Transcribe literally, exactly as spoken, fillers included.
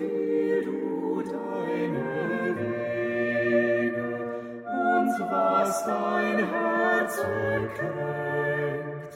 befiehl du deine Wege, und was dein Herz erkennt,